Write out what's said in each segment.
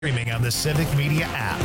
Streaming on the Civic Media app.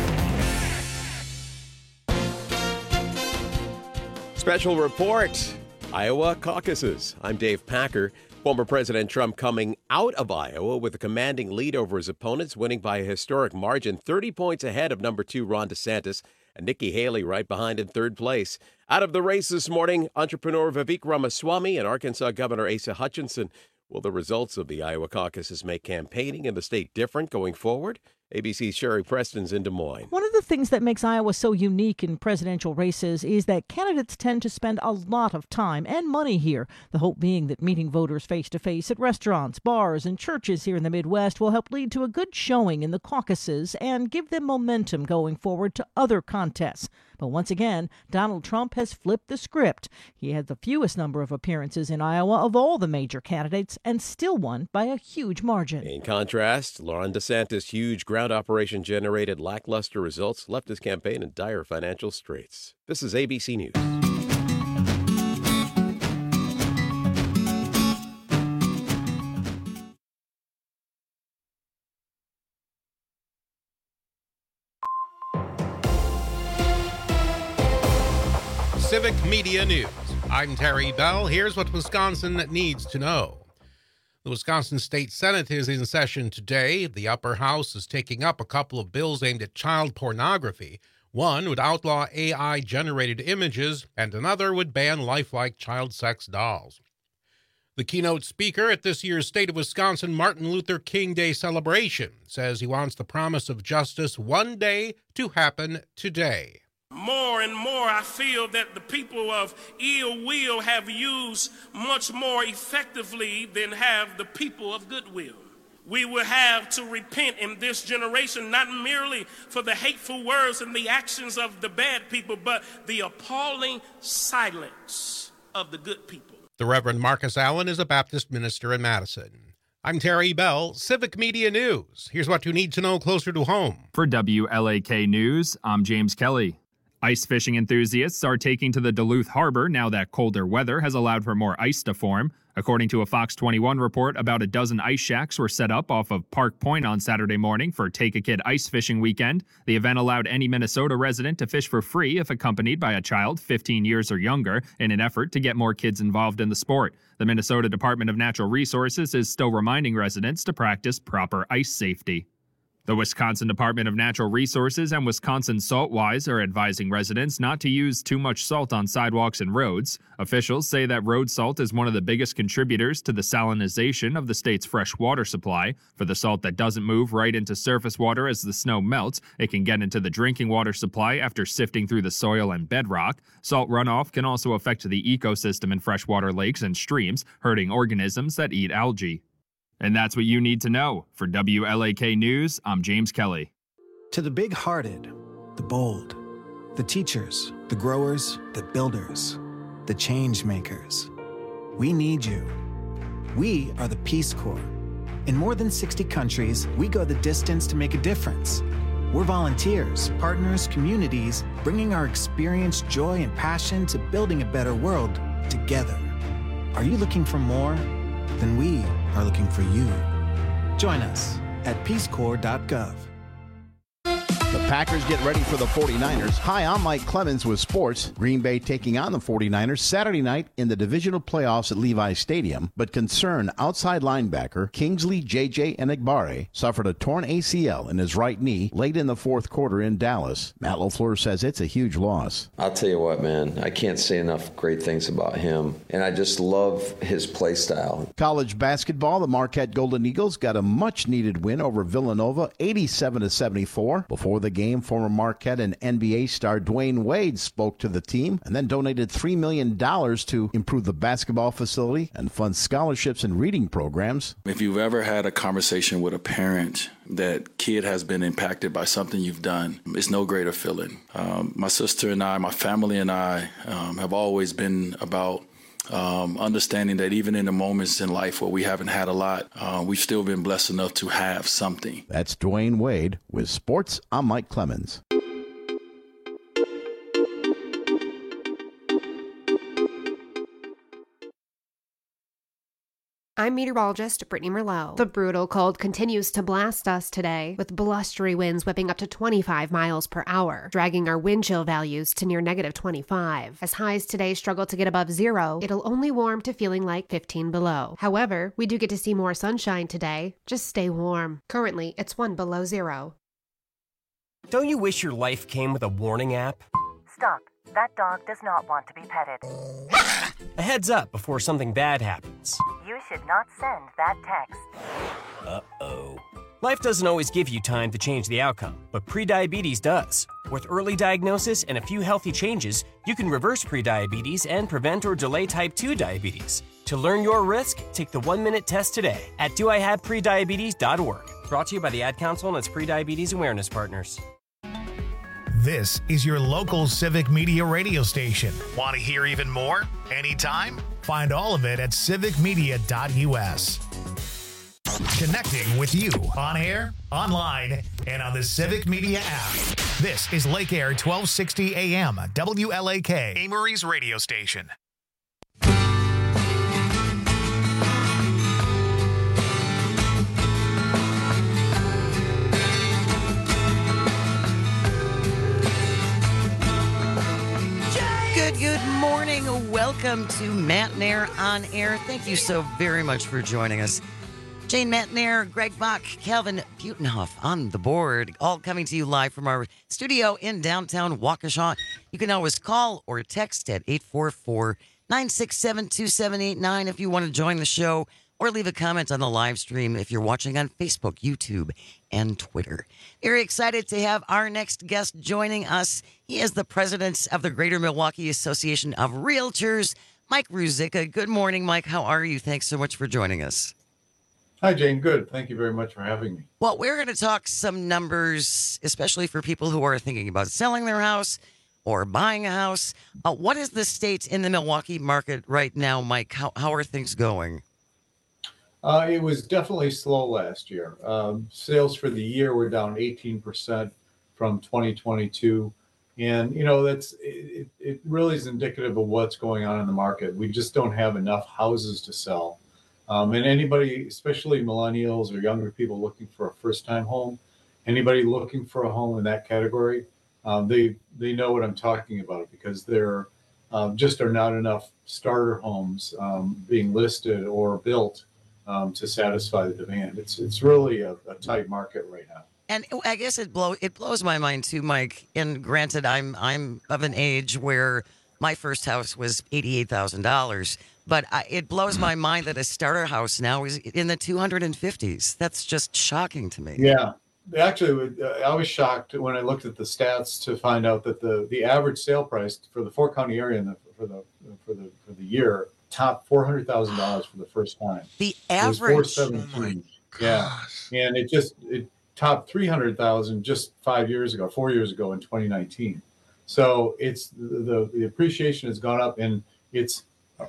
Special report, Iowa caucuses. I'm Dave Packer. Former President Trump coming out of Iowa with a commanding lead over his opponents, winning by a historic margin, 30 points ahead of number 2 Ron DeSantis, and Nikki Haley right behind in third place. Out of the race this morning, entrepreneur Vivek Ramaswamy and Arkansas Governor Asa Hutchinson. Will the results of the Iowa caucuses make campaigning in the state different going forward? ABC's Sherry Preston's in Des Moines. One of the things that makes Iowa so unique in presidential races is that candidates tend to spend a lot of time and money here. The hope being that meeting voters face-to-face at restaurants, bars, and churches here in the Midwest will help lead to a good showing in the caucuses and give them momentum going forward to other contests. But once again, Donald Trump has flipped the script. He had the fewest number of appearances in Iowa of all the major candidates and still won by a huge margin. In contrast, Ron DeSantis' huge ground operation generated lackluster results, left his campaign in dire financial straits. This is ABC News. Civic Media News. I'm Terry Bell. Here's what Wisconsin needs to know. The Wisconsin State Senate is in session today. The upper house is taking up a couple of bills aimed at child pornography. One would outlaw AI-generated images, and another would ban lifelike child sex dolls. The keynote speaker at this year's State of Wisconsin Martin Luther King Day celebration says he wants the promise of justice one day to happen today. More and more, I feel that the people of ill will have used much more effectively than have the people of goodwill. We will have to repent in this generation, not merely for the hateful words and the actions of the bad people, but the appalling silence of the good people. The Reverend Marcus Allen is a Baptist minister in Madison. I'm Terry Bell, Civic Media News. Here's what you need to know closer to home. For WLAK News, I'm James Kelly. Ice fishing enthusiasts are taking to the Duluth Harbor now that colder weather has allowed for more ice to form. According to a Fox 21 report, about a dozen ice shacks were set up off of Park Point on Saturday morning for Take a Kid ice fishing weekend. The event allowed any Minnesota resident to fish for free if accompanied by a child 15 years or younger in an effort to get more kids involved in the sport. The Minnesota Department of Natural Resources is still reminding residents to practice proper ice safety. The Wisconsin Department of Natural Resources and Wisconsin Saltwise are advising residents not to use too much salt on sidewalks and roads. Officials say that road salt is one of the biggest contributors to the salinization of the state's fresh water supply. For the salt that doesn't move right into surface water as the snow melts, it can get into the drinking water supply after sifting through the soil and bedrock. Salt runoff can also affect the ecosystem in freshwater lakes and streams, hurting organisms that eat algae. And that's what you need to know. For WLAK News, I'm James Kelly. To the big-hearted, the bold, the teachers, the growers, the builders, the change makers, we need you. We are the Peace Corps. In more than 60 countries, we go the distance to make a difference. We're volunteers, partners, communities, bringing our experience, joy, and passion to building a better world together. Are you looking for more? Then we are looking for you. Join us at peacecorps.gov. The Packers get ready for the 49ers. Hi, I'm Mike Clemens with sports. Green Bay taking on the 49ers Saturday night in the divisional playoffs at Levi Stadium, but concerned outside linebacker Kingsley J.J. Enagbare suffered a torn ACL in his right knee late in the fourth quarter in Dallas. Matt LaFleur says it's a huge loss. I'll tell you what, man, I can't say enough great things about him, and I just love his play style. College basketball, the Marquette Golden Eagles got a much-needed win over Villanova, 87-74. Before the game, former Marquette and NBA star Dwayne Wade spoke to the team and then donated $3 million to improve the basketball facility and fund scholarships and reading programs. If you've ever had a conversation with a parent that kid has been impacted by something you've done, it's no greater feeling. My sister and I, my family and I have always been about understanding that even in the moments in life where we haven't had a lot, we've still been blessed enough to have something. That's Dwayne Wade with sports. I'm Mike Clemens. I'm meteorologist Brittany Merlot. The brutal cold continues to blast us today, with blustery winds whipping up to 25 miles per hour, dragging our wind chill values to near negative 25. As highs today struggle to get above zero, it'll only warm to feeling like 15 below. However, we do get to see more sunshine today. Just stay warm. Currently, it's 1 below zero. Don't you wish your life came with a warning app? Stop. That dog does not want to be petted. A heads up before something bad happens. You should not send that text. Uh-oh. Life doesn't always give you time to change the outcome, but prediabetes does. With early diagnosis and a few healthy changes, you can reverse prediabetes and prevent or delay type 2 diabetes. To learn your risk, take the 1-minute test today at doihaveprediabetes.org. Brought to you by the Ad Council and its Prediabetes Awareness Partners. This is your local Civic Media radio station. Want to hear even more? Anytime? Find all of it at civicmedia.us. Connecting with you on air, online, and on the Civic Media app. This is Lake Air 1260 AM, WLAK, Amory's radio station. Good morning. Welcome to Matt and Air on Air. Thank you so very much for joining us. Jane Matnair, Greg Bach, Calvin Butenhoff on the board, all coming to you live from our studio in downtown Waukesha. You can always call or text at 844-967-2789 if you want to join the show, or leave a comment on the live stream if you're watching on Facebook, YouTube, and Twitter. Very excited to have our next guest joining us. He is the president of the Greater Milwaukee Association of Realtors, Mike Ruzicka. Good morning, Mike. How are you? Thanks so much for joining us. Hi, Jane. Good. Thank you very much for having me. Well, we're going to talk some numbers, especially for people who are thinking about selling their house or buying a house. What is the state in the Milwaukee market right now, Mike? How are things going? It was definitely slow last year. Sales for the year were down 18% from 2022. And, you know, it really is indicative of what's going on in the market. We just don't have enough houses to sell. And anybody, especially millennials or younger people looking for a first-time home, anybody looking for a home in that category, they know what I'm talking about, because there just are not enough starter homes being listed or built to satisfy the demand. It's really a tight market right now. And I guess it blows my mind too, Mike. And granted, I'm of an age where my first house was $88,000, but it blows my mind that a starter house now is in the 250s. That's just shocking to me. Yeah, actually, I was shocked when I looked at the stats to find out that the average sale price for the 4-county area and for the year topped $400,000 for the first time. The average, $417. Yeah, and it topped $300,000 just 4 years ago in 2019. So it's the appreciation has gone up, and it's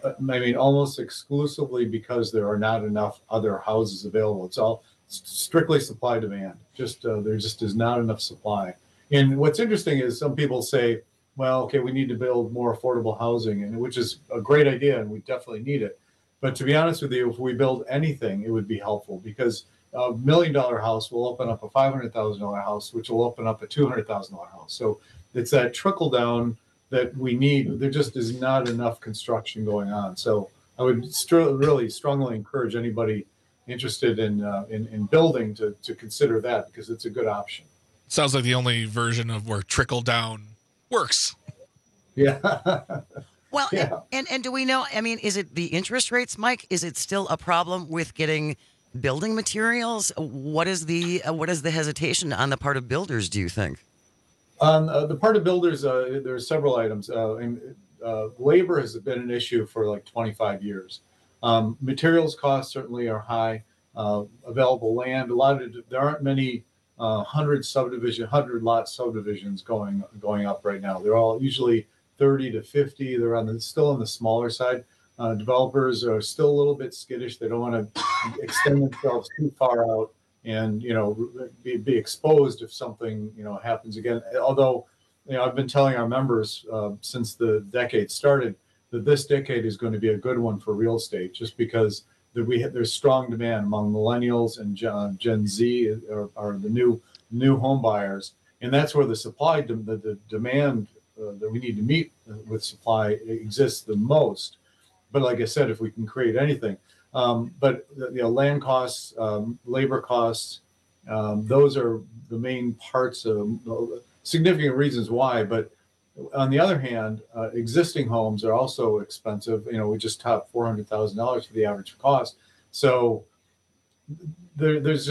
almost exclusively because there are not enough other houses available. It's all strictly supply demand. There just is not enough supply. And what's interesting is some people say, well, okay, we need to build more affordable housing, and which is a great idea, and we definitely need it. But to be honest with you, if we build anything, it would be helpful, because a $1 million house will open up a $500,000 house, which will open up a $200,000 house. So it's that trickle down that we need. There just is not enough construction going on. So I would really strongly encourage anybody interested in building to consider that, because it's a good option. Sounds like the only version of where trickle down works. Yeah. Well, yeah. And do we know, is it the interest rates, Mike? Is it still a problem with getting building materials? What is the hesitation on the part of builders, do you think? On the part of builders, there are several items. Labor has been an issue for like 25 years. Materials costs certainly are high. Available land, there aren't many 100 lot subdivisions going up right now. They're all usually 30 to 50. They're still on the smaller side. Developers are still a little bit skittish. They don't want to extend themselves too far out and be exposed if something happens again. Although I've been telling our members since the decade started that this decade is going to be a good one for real estate, just because there's strong demand among millennials and Gen Z are the new home buyers, and that's where the supply, the demand that we need to meet with supply exists the most. But like I said, if we can create anything, but land costs, labor costs, those are the main parts of significant reasons why. But on the other hand, existing homes are also expensive. We just topped $400,000 for the average cost. So there's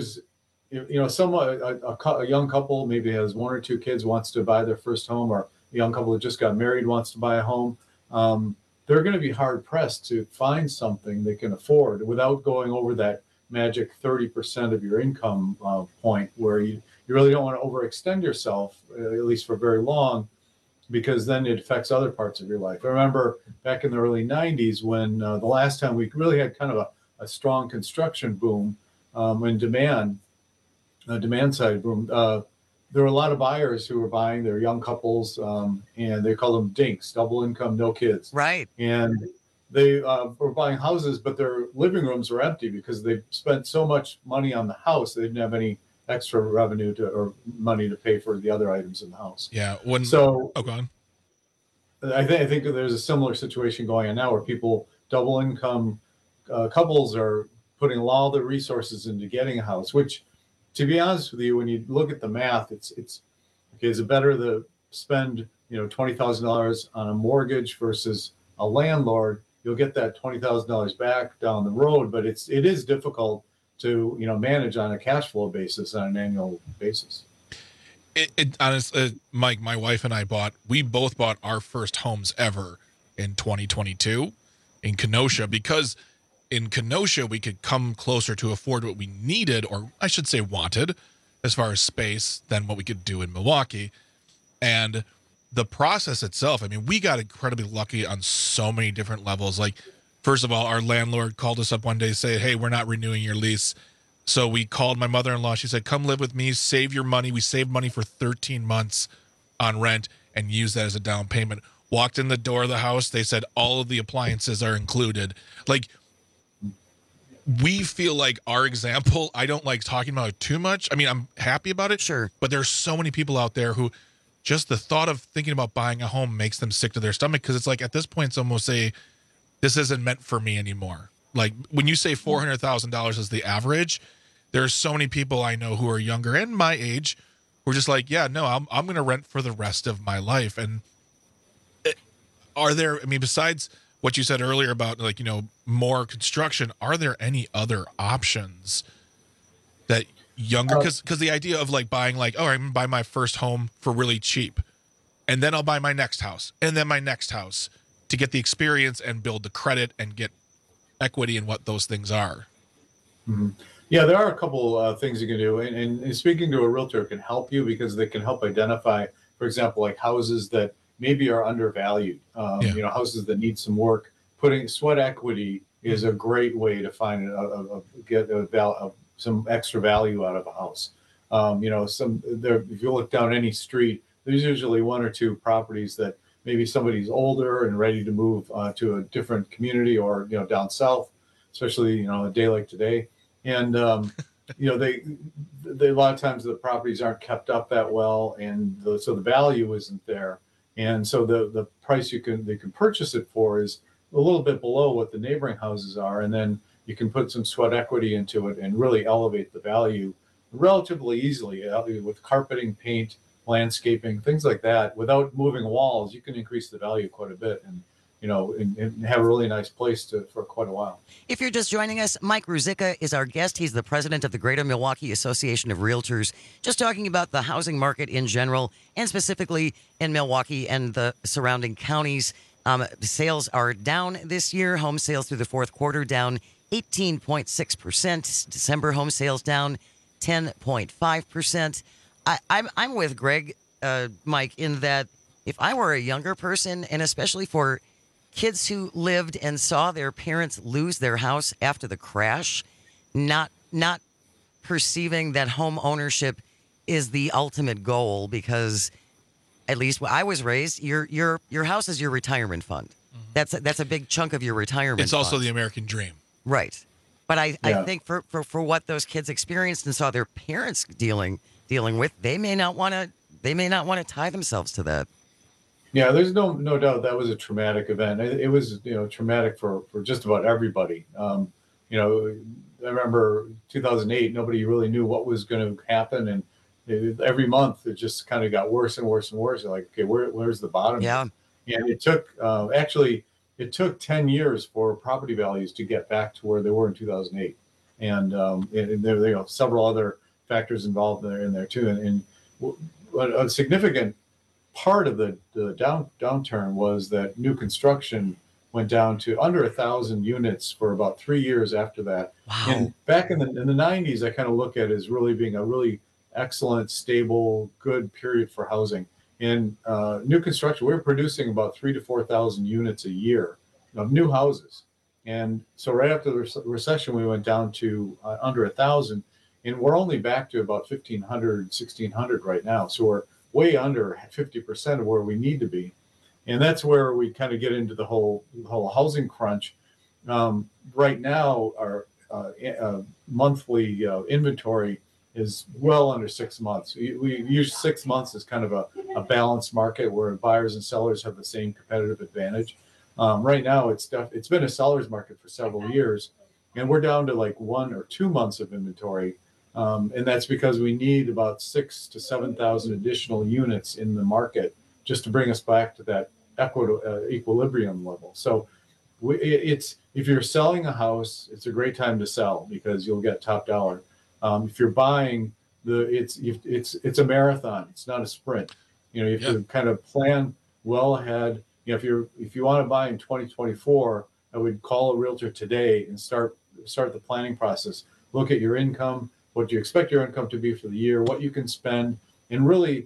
a young couple maybe has 1 or 2 kids, wants to buy their first home, or a young couple that just got married wants to buy a home. They're going to be hard pressed to find something they can afford without going over that magic 30% of your income point, where you really don't want to overextend yourself, at least for very long, because then it affects other parts of your life. I remember back in the early 90s when the last time we really had kind of a strong construction boom, when demand side boom, there were a lot of buyers who were buying. They're young couples, and they call them dinks, double income, no kids. Right. And they were buying houses, but their living rooms were empty because they spent so much money on the house. They didn't have any extra revenue or money to pay for the other items in the house. Yeah. Go on. I think there's a similar situation going on now where people, double income couples, are putting all their resources into getting a house, which, to be honest with you, when you look at the math, it's okay. Is it better to spend $20,000 on a mortgage versus a landlord? You'll get that $20,000 back down the road, but it is difficult to manage on a cash flow basis on an annual basis. Honestly, Mike, my wife and I we both bought our first homes ever in 2022 in Kenosha, because in Kenosha we could come closer to afford what we needed, or I should say wanted, as far as space, than what we could do in Milwaukee. And the process itself, I mean, we got incredibly lucky on so many different levels. Like, first of all, our landlord called us up one day, saying, "Hey, we're not renewing your lease." So we called my mother-in-law. She said, "Come live with me, save your money." We saved money for 13 months on rent and used that as a down payment. Walked in the door of the house. They said all of the appliances are included. Like, we feel like our example, I don't like talking about it too much. I mean, I'm happy about it. Sure. But there's so many people out there who just the thought of thinking about buying a home makes them sick to their stomach, because it's like at this point, it's almost this isn't meant for me anymore. Like, when you say $400,000 is the average, there's so many people I know who are younger and my age who are just like, yeah, no, I'm going to rent for the rest of my life. And besides what you said earlier about more construction, are there any other options that younger, because the idea of buying I'm going to buy my first home for really cheap, and then I'll buy my next house and then my next house to get the experience and build the credit and get equity in what those things are. Mm-hmm. Yeah, there are a couple things you can do, and speaking to a realtor can help you, because they can help identify, for example, like houses that maybe are undervalued, houses that need some work. Putting sweat equity is a great way to find some extra value out of a house. If you look down any street, there's usually 1 or 2 properties that maybe somebody's older and ready to move to a different community, or down south, especially a day like today. And they a lot of times the properties aren't kept up that well, and so the value isn't there, and so the price they can purchase it for is a little bit below what the neighboring houses are, and then you can put some sweat equity into it and really elevate the value relatively easily with carpeting, paint, landscaping, things like that. Without moving walls, you can increase the value quite a bit, and have a really nice place for quite a while. If you're just joining us, Mike Ruzicka is our guest. He's the president of the Greater Milwaukee Association of Realtors, just talking about the housing market in general, and specifically in Milwaukee and the surrounding counties. Sales are down this year. Home sales through the fourth quarter down 18.6%. December home sales down 10.5%. I'm with Greg, Mike, in that if I were a younger person, and especially for kids who lived and saw their parents lose their house after the crash, not perceiving that home ownership is the ultimate goal, because at least when I was raised, your house is your retirement fund. Mm-hmm. That's a big chunk of your retirement. It's also the American dream. Right. But I think for what those kids experienced and saw their parents dealing with, they may not want to tie themselves to that. Yeah, there's no doubt that was a traumatic event. It was, traumatic for just about everybody. I remember 2008, nobody really knew what was going to happen. And every month it just kind of got worse and worse and worse. Like, okay, where's the bottom? Yeah. And it took, it took 10 years for property values to get back to where they were in 2008. And there are several other factors involved in there too. And a significant part of the downturn was that new construction went down to under 1,000 units for about 3 years after that. Wow. And back in the 90s, I kind of look at it as really being a really excellent, stable, good period for housing. In new construction, we were producing about 3,000 to 4,000 units a year of new houses. And so right after the recession, we went down to under 1,000, and we're only back to about 1,500, 1,600 right now. So we're way under 50% of where we need to be. And that's where we kind of get into the whole housing crunch. Right now, our monthly inventory is well under 6 months. We use 6 months as kind of a balanced market where buyers and sellers have the same competitive advantage. Right now, it's been a seller's market for several years, and we're down to like 1 or 2 months of inventory. And that's because we need about 6,000 to 7,000 additional units in the market just to bring us back to that equilibrium level. So if you're selling a house, it's a great time to sell because you'll get top dollar. If you're buying, it's a marathon. It's not a sprint. You have to kind of plan well ahead. If you want to buy in 2024, I would call a realtor today and start the planning process. Look at your income, what do you expect your income to be for the year, what you can spend, and really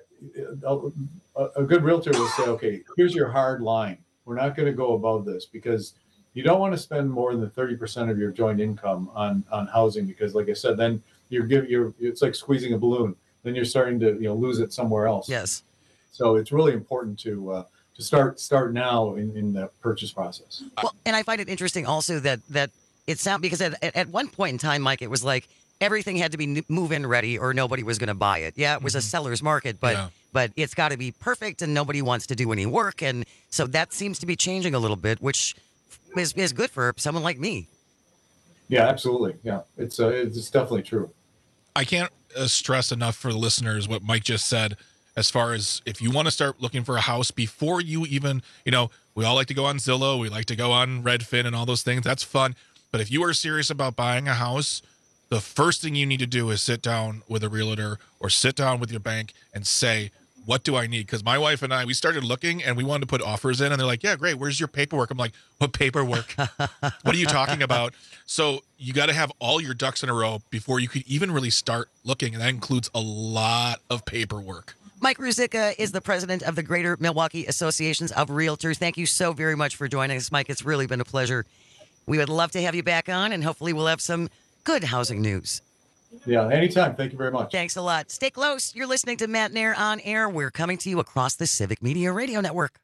a good realtor will say, okay, here's your hard line. We're not going to go above this because you don't want to spend more than 30% of your joint income on housing because, like I said, then it's like squeezing a balloon. Then you're starting to lose it somewhere else. Yes. So it's really important to start now in the purchase process. Well, and I find it interesting also that it sounds because at one point in time, Mike, it was like everything had to be move-in ready or nobody was going to buy it. Yeah, it was a seller's market, but it's got to be perfect and nobody wants to do any work. And so that seems to be changing a little bit, which is good for someone like me. Yeah, absolutely. Yeah, it's definitely true. I can't stress enough for the listeners what Mike just said. As far as if you want to start looking for a house before you even, we all like to go on Zillow, we like to go on Redfin and all those things. That's fun. But if you are serious about buying a house, the first thing you need to do is sit down with a realtor or sit down with your bank and say, what do I need? Because my wife and I, we started looking and we wanted to put offers in and they're like, yeah, great. Where's your paperwork? I'm like, what paperwork? What are you talking about? So you got to have all your ducks in a row before you could even really start looking. And that includes a lot of paperwork. Mike Ruzicka is the president of the Greater Milwaukee Associations of Realtors. Thank you so very much for joining us, Mike. It's really been a pleasure. We would love to have you back on, and hopefully we'll have some good housing news. Yeah, anytime. Thank you very much. Thanks a lot. Stay close. You're listening to Matt Nair on Air. We're coming to you across the Civic Media Radio Network.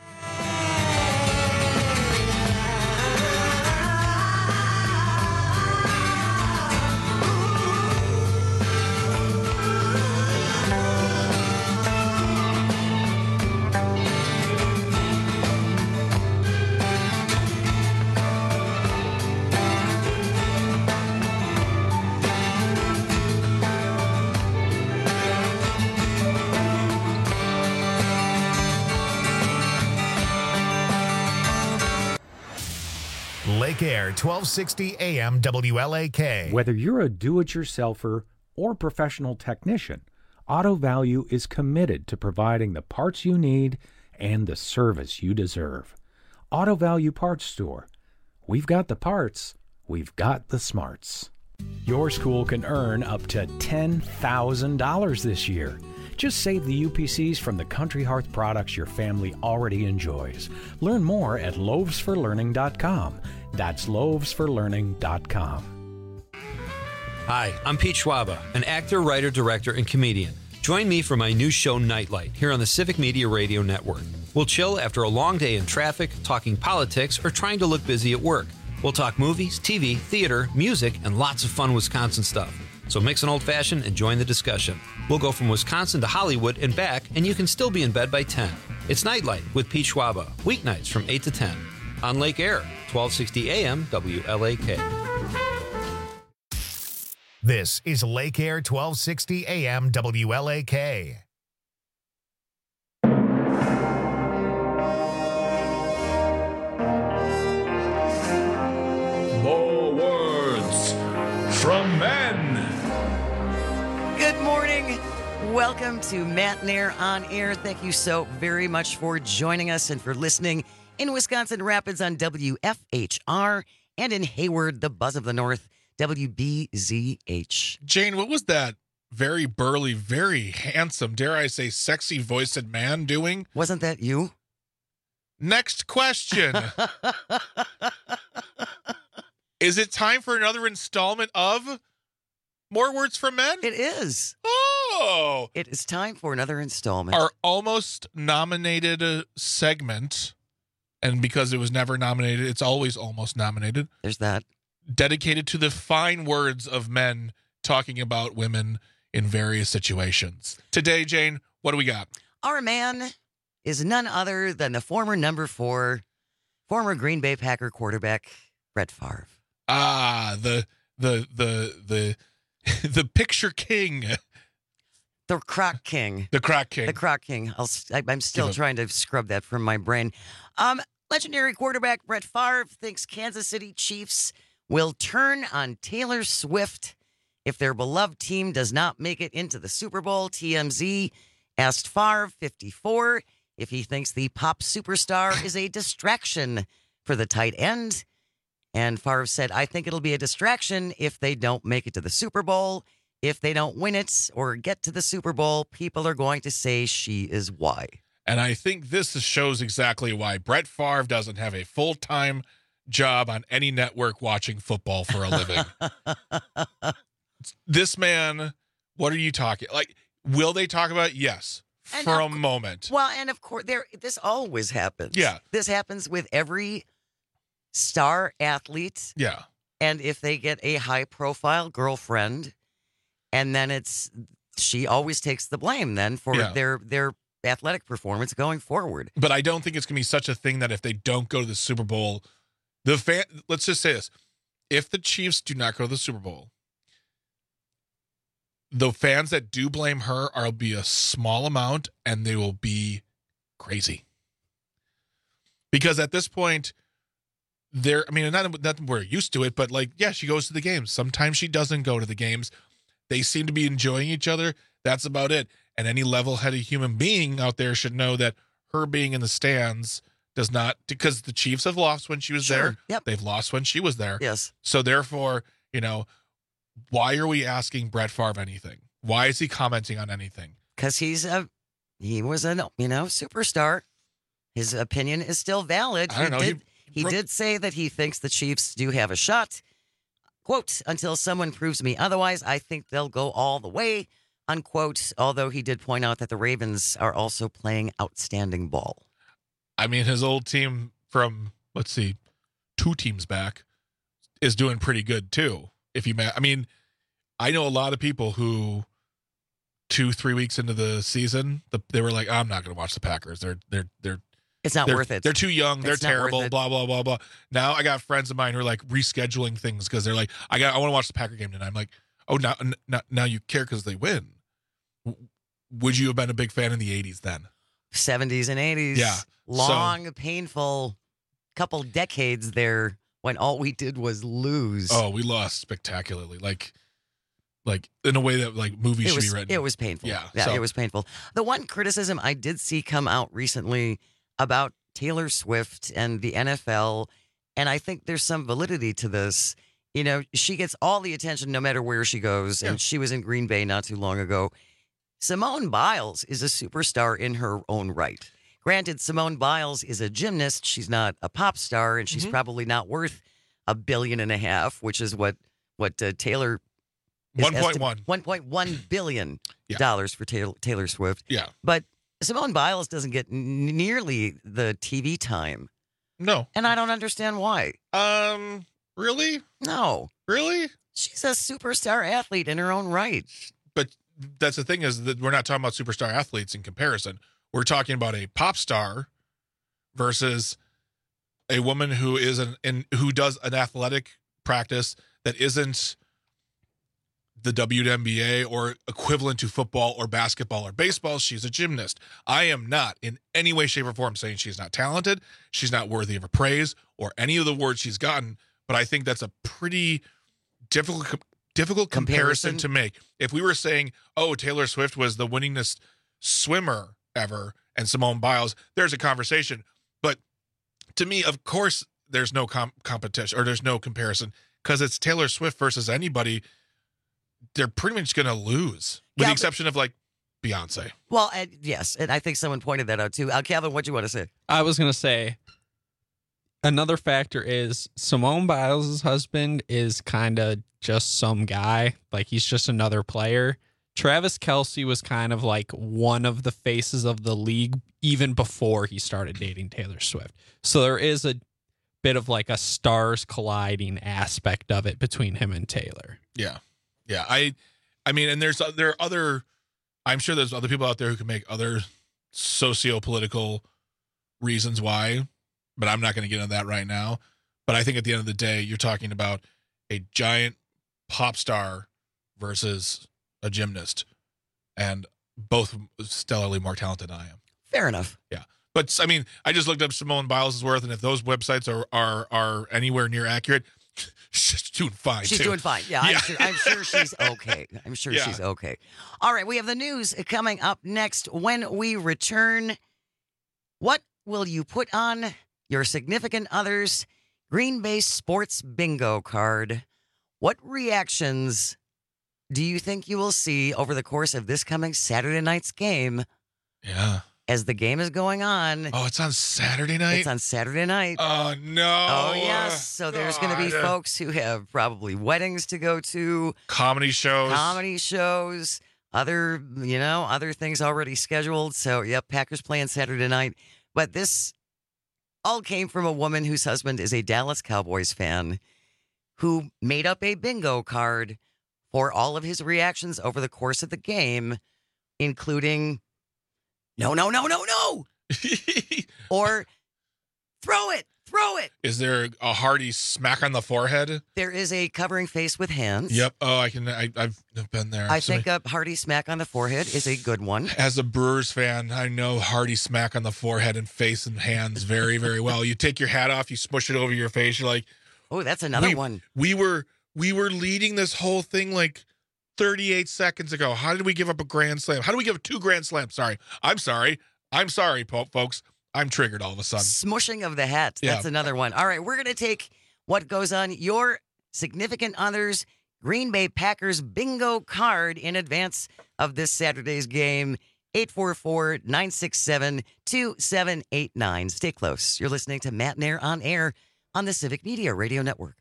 Lake Air, 1260 AM WLAK. Whether you're a do-it-yourselfer or professional technician, Auto Value is committed to providing the parts you need and the service you deserve. Auto Value Parts Store. We've got the parts. We've got the smarts. Your school can earn up to $10,000 this year. Just save the UPCs from the Country Hearth products your family already enjoys. Learn more at loavesforlearning.com. That's loavesforlearning.com. Hi, I'm Pete Schwaba, an actor, writer, director, and comedian. Join me for my new show, Nightlight, here on the Civic Media Radio Network. We'll chill after a long day in traffic, talking politics, or trying to look busy at work. We'll talk movies, TV, theater, music, and lots of fun Wisconsin stuff. So mix an old-fashioned and join the discussion. We'll go from Wisconsin to Hollywood and back, and you can still be in bed by 10. It's Nightlight with Pete Schwaba, weeknights from 8 to 10. On Lake Air, 1260 AM WLAK. This is Lake Air 1260 AM WLAK. More words from men. Good morning. Welcome to Matt Nair on Air. Thank you so very much for joining us and for listening in Wisconsin Rapids on WFHR and in Hayward, the Buzz of the North, WBZH. Jane, what was that very burly, very handsome, dare I say, sexy voiced man doing? Wasn't that you? Next question. Is it time for another installment of More Words from Men? It is. Oh. It is time for another installment. Our almost nominated segment, and because it was never nominated, it's always almost nominated. There's that. Dedicated to the fine words of men talking about women in various situations. Today, Jane, what do we got? Our man is none other than the former number 4, former Green Bay Packer quarterback, Brett Favre. Ah, the picture king. The Croc King. The Croc King. The Croc King. I'm still trying to scrub that from my brain. Legendary quarterback Brett Favre thinks Kansas City Chiefs will turn on Taylor Swift if their beloved team does not make it into the Super Bowl. TMZ asked Favre, 54, if he thinks the pop superstar is a distraction for the tight end. And Favre said, I think it'll be a distraction if they don't make it to the Super Bowl. If they don't win it or get to the Super Bowl, people are going to say she is why. And I think this shows exactly why Brett Favre doesn't have a full-time job on any network watching football for a living. This man, what are you talking? Like, will they talk about it? Yes, and for a moment. Well, and of course, this always happens. Yeah. This happens with every star athlete. Yeah. And if they get a high-profile girlfriend, and then she always takes the blame then for their athletic performance going forward. But I don't think it's going to be such a thing that if they don't go to the Super Bowl, let's just say this. If the Chiefs do not go to the Super Bowl, the fans that do blame her will be a small amount, and they will be crazy. Because at this point, not we're used to it, but she goes to the games. Sometimes she doesn't go to the games. They seem to be enjoying each other. That's about it. And any level-headed human being out there should know that her being in the stands does not, because the Chiefs have lost when she was there. Yep. They've lost when she was there. Yes. So therefore, why are we asking Brett Favre anything? Why is he commenting on anything? Because he was a superstar. His opinion is still valid. I don't know. He did say that he thinks the Chiefs do have a shot. Quote, until someone proves me otherwise, I think they'll go all the way, unquote, although he did point out that the Ravens are also playing outstanding ball. I mean, his old team from, 2 teams back is doing pretty good, too. I know a lot of people who 2-3 weeks into the season, they were like, I'm not going to watch the Packers. They're It's not worth it. They're too young. They're terrible. Blah, blah, blah, blah. Now I got friends of mine who are rescheduling things because they're like, I want to watch the Packer game tonight. I'm like, oh, now you care because they win. Would you have been a big fan in the 80s then? 70s and 80s. Yeah. Long, painful couple decades there when all we did was lose. Oh, we lost spectacularly. Like in a way that movies should be written. It was painful. Yeah. It was painful. The one criticism I did see come out recently about Taylor Swift and the NFL, and I think there's some validity to this. She gets all the attention no matter where she goes, and she was in Green Bay not too long ago. Simone Biles is a superstar in her own right. Granted, Simone Biles is a gymnast. She's not a pop star, and she's probably not worth $1.5 billion, which is what Taylor. 1.1 billion for Taylor Swift. Yeah, but Simone Biles doesn't get nearly the TV time. No, and I don't understand why. Really? No. Really? She's a superstar athlete in her own right. But that's the thing is that we're not talking about superstar athletes in comparison. We're talking about a pop star versus a woman who is who does an athletic practice that isn't the WNBA or equivalent to football or basketball or baseball. She's a gymnast. I am not in any way, shape, or form saying she's not talented. She's not worthy of a praise or any of the words she's gotten. But I think that's a pretty difficult comparison to make. If we were saying, oh, Taylor Swift was the winningest swimmer ever and Simone Biles, there's a conversation. But to me, of course, there's no competition or there's no comparison because it's Taylor Swift versus anybody. They're pretty much going to lose with the exception of like Beyonce. Well, yes. And I think someone pointed that out too. Calvin, what do you want to say? I was going to say another factor is Simone Biles' husband is kind of just some guy. Like he's just another player. Travis Kelce was kind of like one of the faces of the league even before he started dating Taylor Swift. So there is a bit of like a stars colliding aspect of it between him and Taylor. Yeah. Yeah. I mean, and there are other, I'm sure there's other people out there who can make other socio-political reasons why, but I'm not going to get into that right now. But I think at the end of the day, you're talking about a giant pop star versus a gymnast, and both stellarly more talented than I am. Fair enough. Yeah. But I mean, I just looked up Simone Biles' worth, and if those websites are anywhere near accurate, she's doing fine. She's doing fine. Yeah, yeah. I'm sure she's okay. I'm sure she's okay. All right, we have the news coming up next. When we return, what will you put on your significant other's Green Bay Sports Bingo card? What reactions do you think you will see over the course of this coming Saturday night's game? Yeah. As the game is going on. Oh, it's on Saturday night? It's on Saturday night. Oh, no. Oh, yes. So there's going to be folks who have probably weddings to go to. Comedy shows. Other things already scheduled. So, yep, Packers playing Saturday night. But this all came from a woman whose husband is a Dallas Cowboys fan who made up a bingo card for all of his reactions over the course of the game, including no, or throw it. Is there a hearty smack on the forehead? There is a covering face with hands. Yep. Oh, I've been there. I think a hearty smack on the forehead is a good one. As a Brewers fan, I know hearty smack on the forehead and face and hands very, very well. You take your hat off, you smush it over your face. You're like, oh, that's another one. We were leading this whole thing like 38 seconds ago. How did we give up a grand slam? How do we give up 2 grand slams? I'm sorry, folks. I'm triggered all of a sudden. Smushing of the hat. That's another one. All right, we're going to take what goes on your significant other's Green Bay Packers bingo card in advance of this Saturday's game. 844-967-2789. Stay close. You're listening to Matt and Air on air on the Civic Media Radio Network.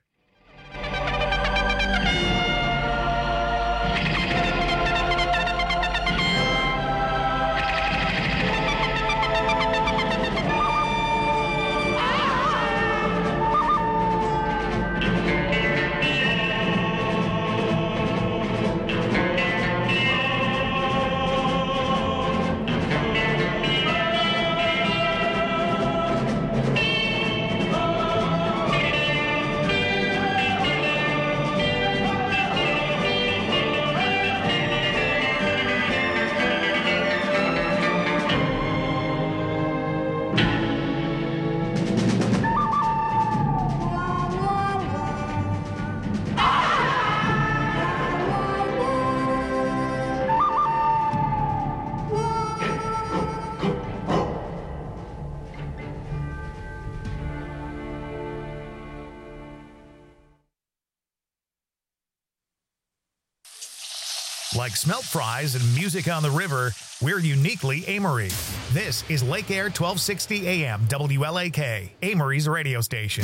Like smelt fries and music on the river, we're uniquely Amory. This is Lake Air 1260 AM WLAK, Amory's radio station.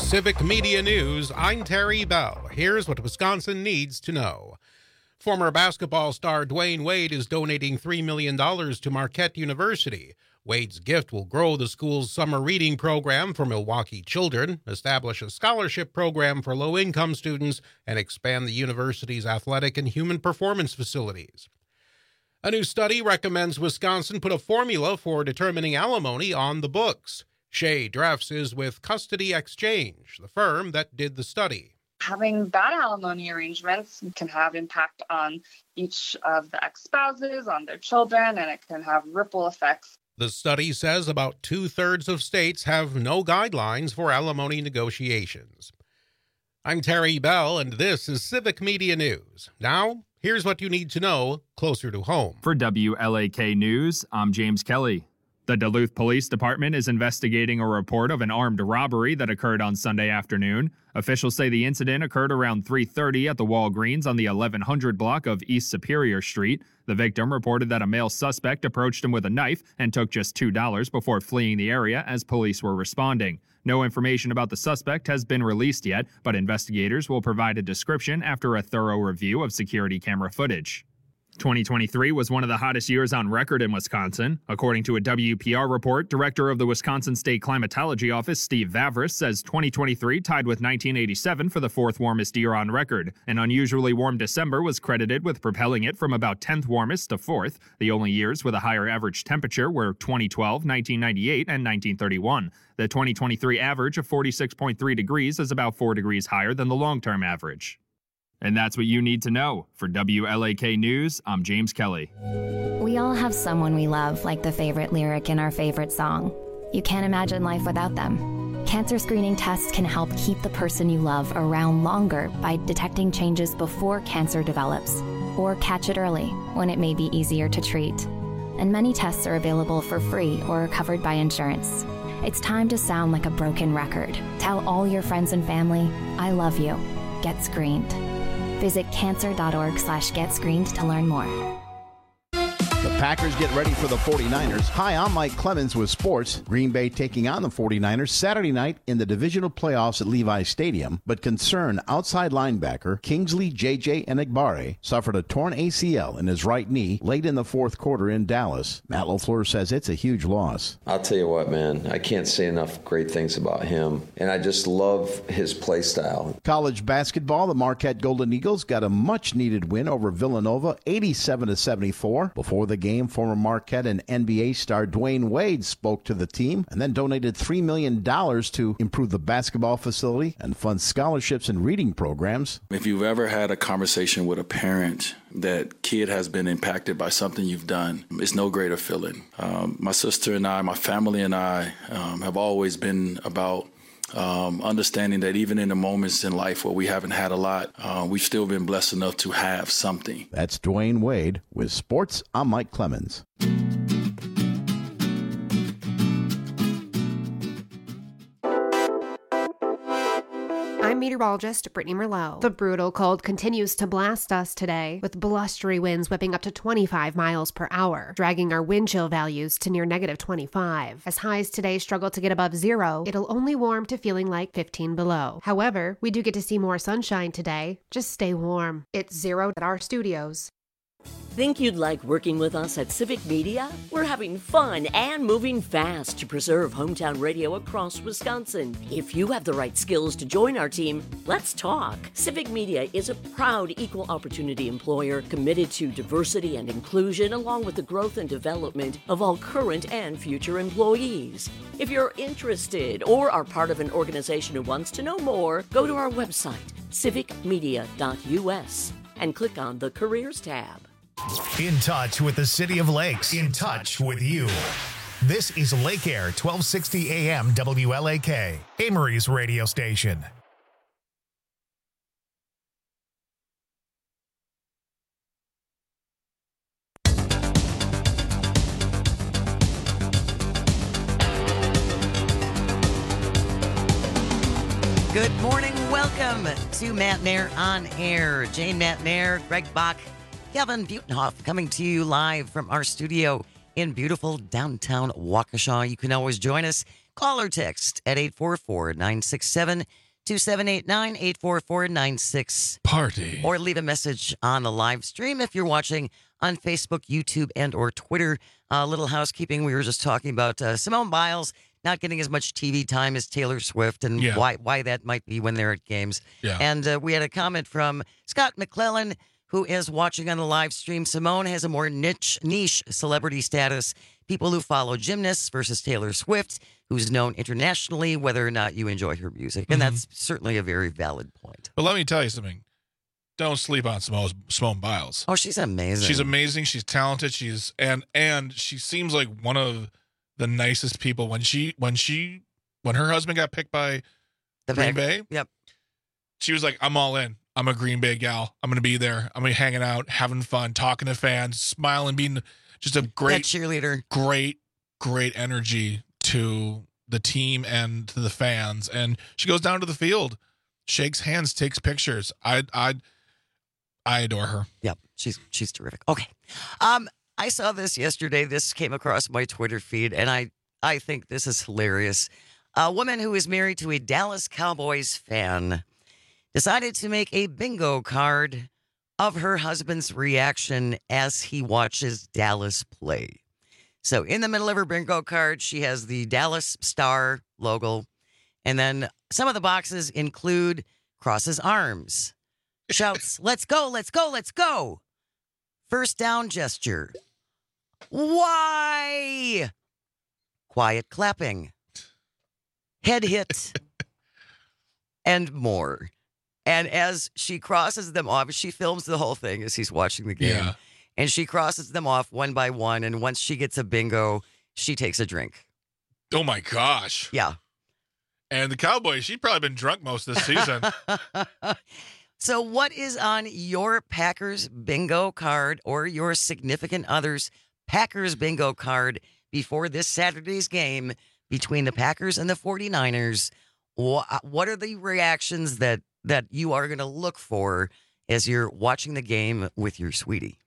Civic Media News, I'm Terry Bell. Here's what Wisconsin needs to know. Former basketball star Dwayne Wade is donating $3 million to Marquette University. Wade's gift will grow the school's summer reading program for Milwaukee children, establish a scholarship program for low-income students, and expand the university's athletic and human performance facilities. A new study recommends Wisconsin put a formula for determining alimony on the books. Shay Dreffs is with Custody Exchange, the firm that did the study. Having bad alimony arrangements can have impact on each of the ex-spouses, on their children, and it can have ripple effects. The study says about 2/3 of states have no guidelines for alimony negotiations. I'm Terry Bell, and this is Civic Media News. Now, here's what you need to know closer to home. For WLAK News, I'm James Kelly. The Duluth Police Department is investigating a report of an armed robbery that occurred on Sunday afternoon. Officials say the incident occurred around 3:30 at the Walgreens on the 1100 block of East Superior Street. The victim reported that a male suspect approached him with a knife and took just $2 before fleeing the area as police were responding. No information about the suspect has been released yet, but investigators will provide a description after a thorough review of security camera footage. 2023 was one of the hottest years on record in Wisconsin. According to a WPR report, Director of the Wisconsin State Climatology Office, Steve Vavris, says 2023 tied with 1987 for the fourth warmest year on record. An unusually warm December was credited with propelling it from about 10th warmest to 4th. The only years with a higher average temperature were 2012, 1998, and 1931. The 2023 average of 46.3 degrees is about 4 degrees higher than the long-term average. And that's what you need to know. For WLAK News, I'm James Kelly. We all have someone we love, like the favorite lyric in our favorite song. You can't imagine life without them. Cancer screening tests can help keep the person you love around longer by detecting changes before cancer develops, or catch it early when it may be easier to treat. And many tests are available for free or are covered by insurance. It's time to sound like a broken record. Tell all your friends and family, I love you. Get screened. Visit cancer.org/getscreened to learn more. The Packers get ready for the 49ers. Hi, I'm Mike Clemens with sports. Green Bay taking on the 49ers Saturday night in the divisional playoffs at Levi Stadium, but concerned outside linebacker Kingsley J.J. Enagbare suffered a torn ACL in his right knee late in the fourth quarter in Dallas. Matt LaFleur says it's a huge loss. I'll tell you what, man, I can't say enough great things about him, and I just love his play style. College basketball, the Marquette Golden Eagles got a much-needed win over Villanova, 87-74. Before the game, former Marquette and NBA star Dwayne Wade spoke to the team and then donated $3 million to improve the basketball facility and fund scholarships and reading programs. If you've ever had a conversation with a parent that kid has been impacted by something you've done, it's no greater feeling. My sister and I, my family and I have always been about understanding that even in the moments in life where we haven't had a lot, we've still been blessed enough to have something. That's Dwayne Wade with sports. I'm Mike Clemens. I'm meteorologist Brittany Merlot. The brutal cold continues to blast us today, with blustery winds whipping up to 25 miles per hour, dragging our wind chill values to near -25. As highs today struggle to get above zero, it'll only warm to feeling like 15 below. However, we do get to see more sunshine today. Just stay warm. It's 0 at our studios. Think you'd like working with us at Civic Media? We're having fun and moving fast to preserve hometown radio across Wisconsin. If you have the right skills to join our team, let's talk. Civic Media is a proud equal opportunity employer committed to diversity and inclusion, along with the growth and development of all current and future employees. If you're interested or are part of an organization who wants to know more, go to our website, civicmedia.us, and click on the Careers tab. In touch with the City of Lakes. In touch with you. This is Lake Air 1260 AM WLAK, Amory's radio station. Good morning. Welcome to Matt Nair on Air. Jane Matt Nair, Greg Bach, Kevin Butenhoff coming to you live from our studio in beautiful downtown Waukesha. You can always join us. Call or text at 844-967-2789, 844-96 Party. Or leave a message on the live stream if you're watching on Facebook, YouTube, and or Twitter. Little housekeeping. We were just talking about Simone Biles not getting as much TV time as Taylor Swift and why that might be when they're at games. Yeah. And we had a comment from Scott McClellan, who is watching on the live stream. Simone has a more niche celebrity status. People who follow gymnasts versus Taylor Swift, who's known internationally, whether or not you enjoy her music. And that's certainly a very valid point. But let me tell you something. Don't sleep on Simone Biles. Oh, she's amazing. She's amazing. She's talented. She's and she seems like one of the nicest people. When her husband got picked by Green Bay, yep, she was like, "I'm all in. I'm a Green Bay gal. I'm going to be there. I'm going to be hanging out, having fun, talking to fans, smiling, being just a great cheerleader. Great energy to the team and to the fans." And she goes down to the field, shakes hands, takes pictures. I adore her. Yep, she's terrific. Okay. I saw this yesterday. This came across my Twitter feed, and I think this is hilarious. A woman who is married to a Dallas Cowboys fan decided to make a bingo card of her husband's reaction as he watches Dallas play. So in the middle of her bingo card, she has the Dallas Star logo, and then some of the boxes include crosses arms, shouts, "Let's go, let's go, let's go." First down gesture. Why? Quiet clapping. Head hit. And more. And as she crosses them off, she films the whole thing as he's watching the game. Yeah. And she crosses them off one by one. And once she gets a bingo, she takes a drink. Oh, my gosh. Yeah. And the Cowboys, she'd probably been drunk most of this season. So what is on your Packers bingo card or your significant other's Packers bingo card before this Saturday's game between the Packers and the 49ers? What are the reactions that you are going to look for as you're watching the game with your sweetie?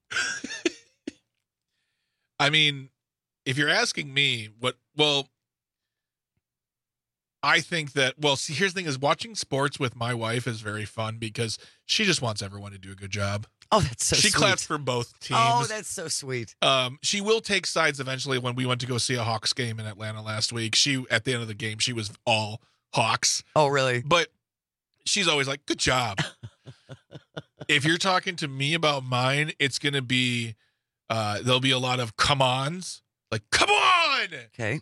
I mean, if you're asking me I think that, see, here's the thing is watching sports with my wife is very fun because she just wants everyone to do a good job. Oh, that's so sweet. She claps for both teams. Oh, that's so sweet. She will take sides eventually. When we went to go see a Hawks game in Atlanta last week, at the end of the game, she was all Hawks. Oh, really? But she's always like, good job. If you're talking to me about mine, it's going to be, there'll be a lot of come-ons. Like, come on! Okay.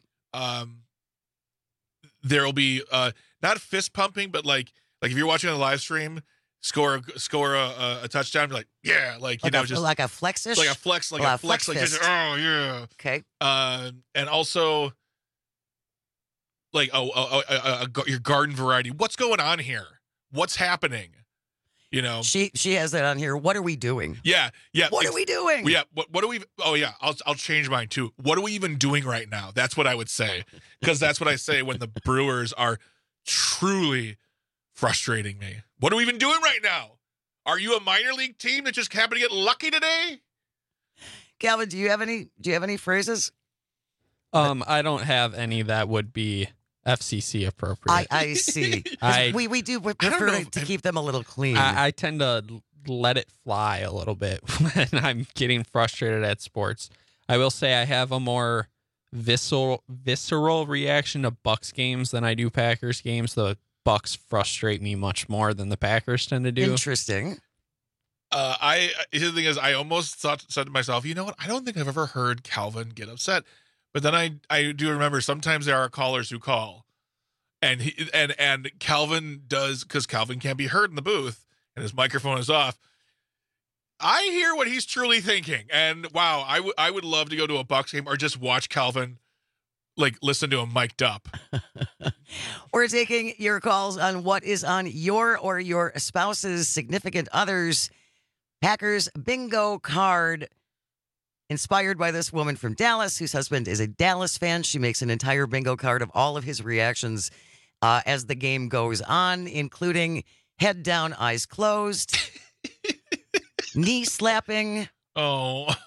There'll be not fist pumping, but like if you're watching on the live stream, score a touchdown, like yeah, like you know, just like a flex-ish? like a flex, like a flex, like just, oh yeah. Okay. And also like your garden variety. What's going on here? What's happening? You know, she has that on here. What are we doing? Yeah. What are we doing? Yeah. What are we? Oh yeah. I'll change mine too. What are we even doing right now? That's what I would say, because that's what I say when the Brewers are truly frustrating me. What are we even doing right now? Are you a minor league team that just happened to get lucky today? Calvin, do you have any phrases? I don't have any that would be FCC appropriate. I see. We do prefer to keep them a little clean. I tend to let it fly a little bit when I'm getting frustrated at sports. I will say I have a more visceral reaction to Bucs games than I do Packers games. The Bucs frustrate me much more than the Packers tend to do. Interesting. The thing is, I almost said to myself, you know what? I don't think I've ever heard Calvin get upset. But then I do remember sometimes there are callers who call, and Calvin does, because Calvin can't be heard in the booth and his microphone is off. I hear what he's truly thinking, and wow, I would love to go to a Bucs game or just watch Calvin, like listen to him mic'd up. We're taking your calls on what is on your or your spouse's significant other's Packers bingo card. Inspired by this woman from Dallas, whose husband is a Dallas fan. She makes an entire bingo card of all of his reactions as the game goes on, including head down, eyes closed, knee slapping,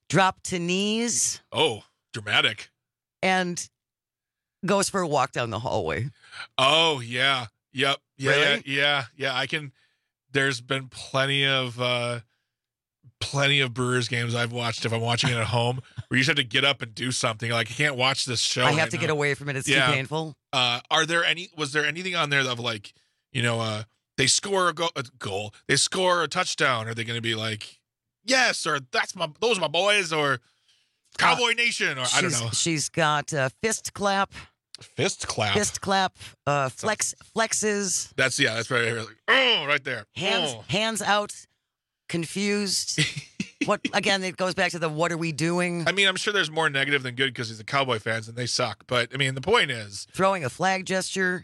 drop to knees. Oh, dramatic. And goes for a walk down the hallway. Oh, yeah. Yep. Yeah, Really? yeah. I can. There's been plenty of Brewers games I've watched if I'm watching it at home where you just have to get up and do something. Like, I can't watch this show. I have to get away from it. It's too painful. Was there anything on there of like, they score a goal, they score a touchdown? Are they going to be like, yes, or those are my boys, or Cowboy Nation, or I don't know. She's got fist clap. Fist clap. Flexes. That's right. Like, oh, right there. Hands out, confused. What again? It goes back to the what are we doing? I mean, I'm sure there's more negative than good because he's a Cowboy fans and they suck. But I mean, the point is throwing a flag gesture.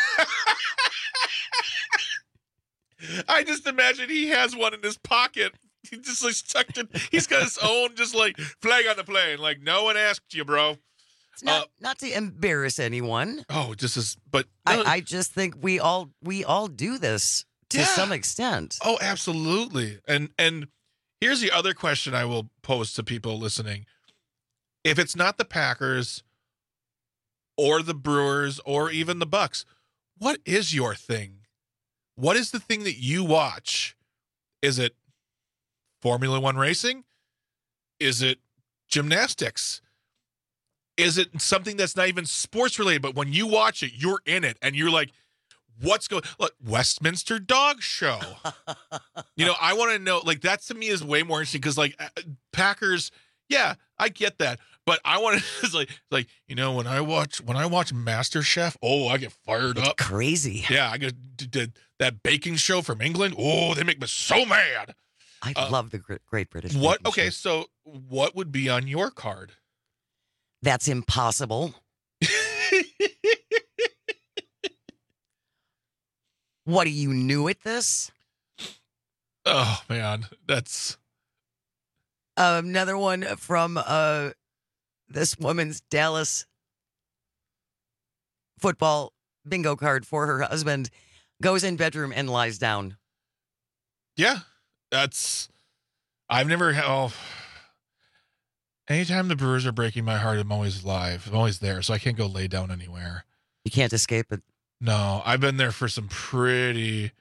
I just imagine he has one in his pocket. He just like stuck it. He's got his own just like flag on the plane. Like no one asked you, bro. It's not to embarrass anyone. Oh, just as, but I just think we all do this to some extent. Oh, absolutely. And here's the other question I will pose to people listening. If it's not the Packers or the Brewers or even the Bucks, what is your thing? What is the thing that you watch? Is it Formula One racing? Is it gymnastics? Is it something that's not even sports related, but when you watch it, you're in it and you're like, what's going on? Westminster Dog Show. I want to know, like, that to me is way more interesting because, like, Packers, yeah, I get that. But I want to, it's like, when I watch MasterChef, I get fired up. Crazy. Yeah, I get that baking show from England. Oh, they make me so mad. I love the Great British. What? Okay, show. So what would be on your card? That's impossible. What, are you new at this? Oh, man. That's... Another one from this woman's Dallas football bingo card for her husband. Goes in bedroom and lies down. Yeah, that's... I've never... Anytime the Brewers are breaking my heart, I'm always live. I'm always there, so I can't go lay down anywhere. You can't escape it. No, I've been there for some pretty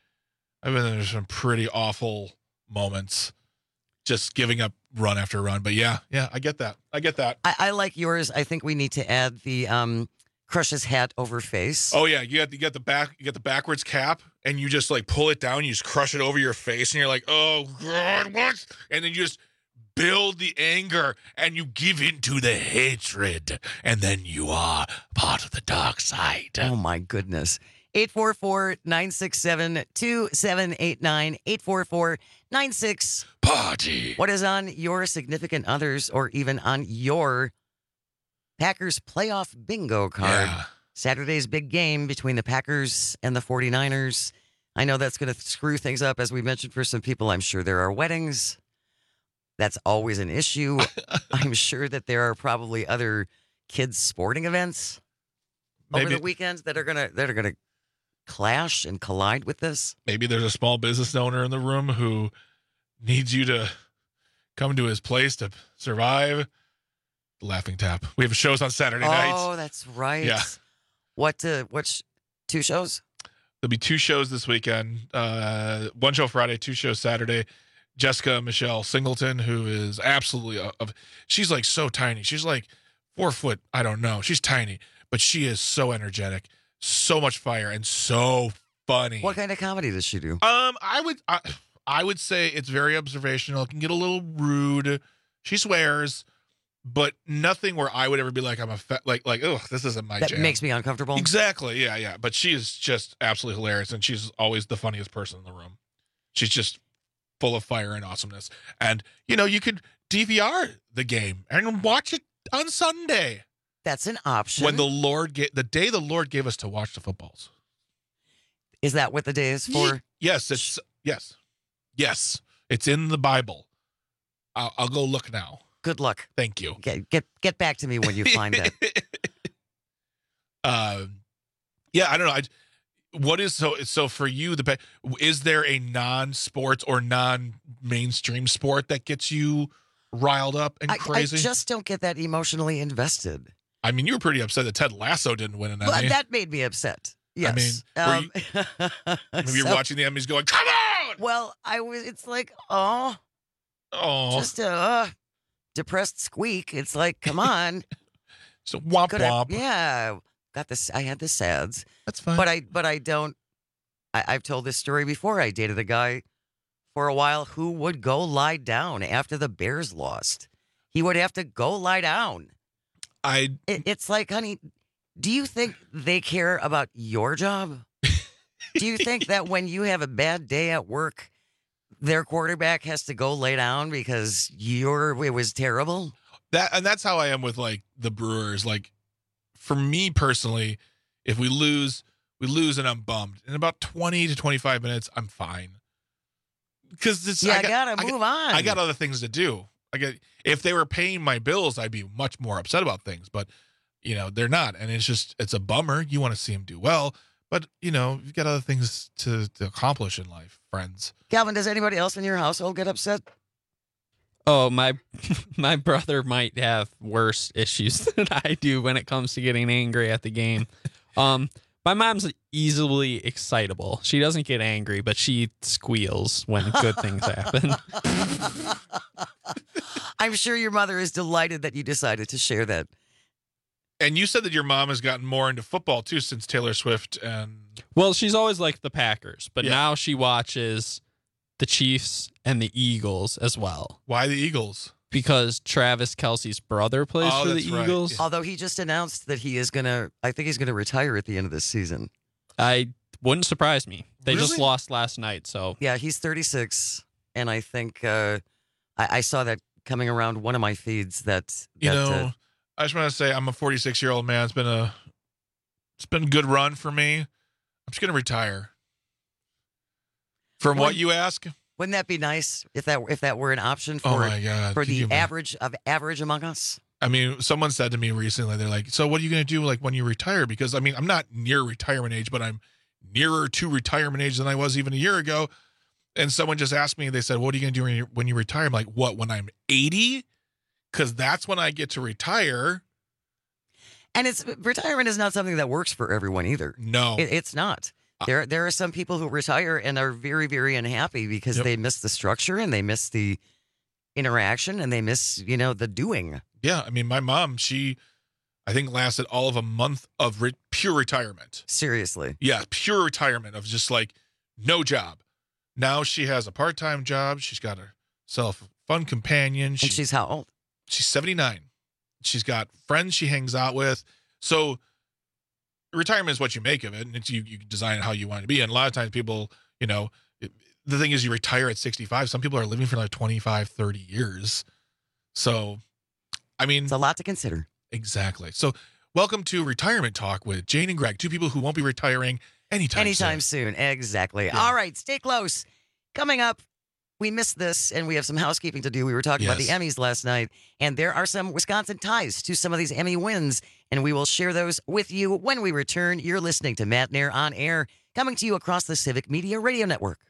awful moments, just giving up run after run. But yeah, I get that. I like yours. I think we need to add the crushes hat over face. Oh yeah, you got the backwards cap, and you just like pull it down. You just crush it over your face, and you're like, oh God, what? And then you just build the anger and you give into the hatred, and then you are part of the dark side. Oh my goodness. 844-967-2789. 844-96 Party. What is on your significant others or even on your Packers playoff bingo card? Yeah. Saturday's big game between the Packers and the 49ers. I know that's going to screw things up, as we mentioned, for some people. I'm sure there are weddings. That's always an issue. I'm sure that there are probably other kids' sporting events over the weekends that are gonna clash and collide with this. Maybe there's a small business owner in the room who needs you to come to his place to survive. The Laughing Tap. We have shows on Saturday nights. Oh, that's right. Yeah. Which 2 shows? There'll be 2 shows this weekend. 1 show Friday, 2 shows Saturday. Jessica Michelle Singleton, who is absolutely she's like so tiny. She's like 4 foot. I don't know. She's tiny, but she is so energetic, so much fire, and so funny. What kind of comedy does she do? I would say it's very observational. It can get a little rude. She swears, but nothing where I would ever be like, oh, this isn't my jam. That makes me uncomfortable. Exactly. Yeah. But she is just absolutely hilarious, and she's always the funniest person in the room. She's just full of fire and awesomeness. And, you could DVR the game and watch it on Sunday. That's an option. When the day the Lord gave us to watch the footballs. Is that what the day is for? Yes. Yes. It's in the Bible. I'll go look now. Good luck. Thank you. Get back to me when you find that. Yeah, I don't know. What is so for you? Is there a non-sports or non-mainstream sport that gets you riled up and crazy. I just don't get that emotionally invested. I mean, you were pretty upset that Ted Lasso didn't win an Emmy. But that made me upset. Yes. I mean, maybe you're watching the Emmys going, come on! Well, it's like, just a depressed squeak. It's like, come on. So womp womp. Yeah. I had the sads. That's fine. But I don't. I've told this story before. I dated a guy for a while who would go lie down after the Bears lost. He would have to go lie down. It's like, honey, do you think they care about your job? Do you think that when you have a bad day at work, their quarterback has to go lay down because it was terrible? That's how I am with like the Brewers. Like, for me personally, if we lose and I'm bummed. In about 20 to 25 minutes, I'm fine. Because I gotta move on. I got other things to do. If they were paying my bills, I'd be much more upset about things. But they're not, and it's a bummer. You want to see them do well, but you've got other things to accomplish in life, friends. Calvin, does anybody else in your household get upset? Oh, my brother might have worse issues than I do when it comes to getting angry at the game. My mom's easily excitable. She doesn't get angry, but she squeals when good things happen. I'm sure your mother is delighted that you decided to share that. And you said that your mom has gotten more into football, too, since Taylor Swift and... Well, she's always liked the Packers, but now she watches the Chiefs and the Eagles as well. Why the Eagles? Because Travis Kelce's brother plays for the Eagles. Right. Although he just announced that I think he's going to retire at the end of this season. I wouldn't surprise me. They just lost last night, so... Yeah, he's 36, and I think I saw that coming around one of my feeds that... I just want to say I'm a 46-year-old man. It's been a good run for me. I'm just going to retire. From what you ask? Wouldn't that be nice if that were an option for the average among us? I mean, someone said to me recently, they're like, so what are you going to do like when you retire? Because I mean, I'm not near retirement age, but I'm nearer to retirement age than I was even a year ago. And someone just asked me, they said, what are you going to do when you retire? I'm like, what, when I'm 80? Because that's when I get to retire. And retirement is not something that works for everyone either. No, it's not. There are some people who retire and are very, very unhappy because they miss the structure and they miss the interaction and they miss, the doing. Yeah. I mean, my mom, I think lasted all of a month of pure retirement. Seriously. Yeah. Pure retirement of just like no job. Now she has a part-time job. She's got herself a fun companion. And she's how old? She's 79. She's got friends she hangs out with. So retirement is what you make of it, and you design it how you want it to be. And a lot of times people, the thing is you retire at 65. Some people are living for like 25, 30 years. So, I mean... It's a lot to consider. Exactly. So, welcome to Retirement Talk with Jane and Greg, two people who won't be retiring anytime soon. Exactly. Yeah. All right, stay close. Coming up, we missed this, and we have some housekeeping to do. We were talking about the Emmys last night, and there are some Wisconsin ties to some of these Emmy wins, and we will share those with you when we return. You're listening to Matt Nair on Air, coming to you across the Civic Media Radio Network.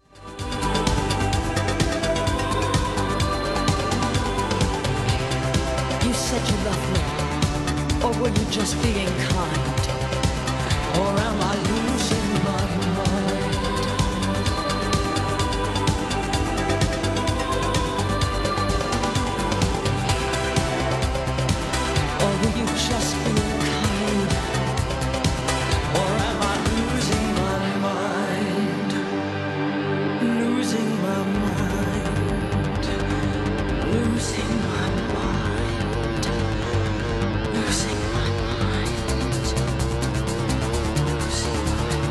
You said you loved me, or were you just being kind? Or am I losing my mind? Or were you just being kind? Or am I losing my mind? Losing my mind. Losing my mind. Losing my mind. Losing